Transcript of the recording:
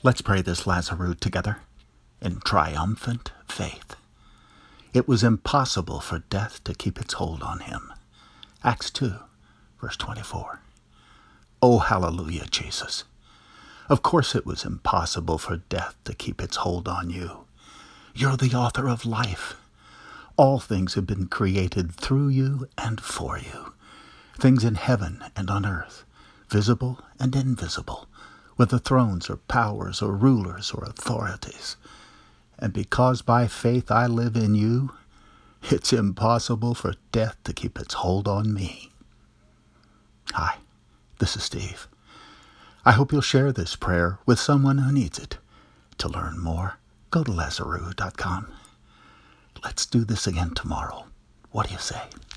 Let's pray this Lazarus together in triumphant faith. It was impossible for death to keep its hold on him. Acts 2, verse 24. Oh, hallelujah, Jesus. Of course it was impossible for death to keep its hold on you. You're the author of life. All things have been created through you and for you. Things in heaven and on earth, visible and invisible, whether thrones or powers or rulers or authorities. And because by faith I live in you, it's impossible for death to keep its hold on me. Hi, this is Steve. I hope you'll share this prayer with someone who needs it. To learn more, go to Lazarus.com. Let's do this again tomorrow. What do you say?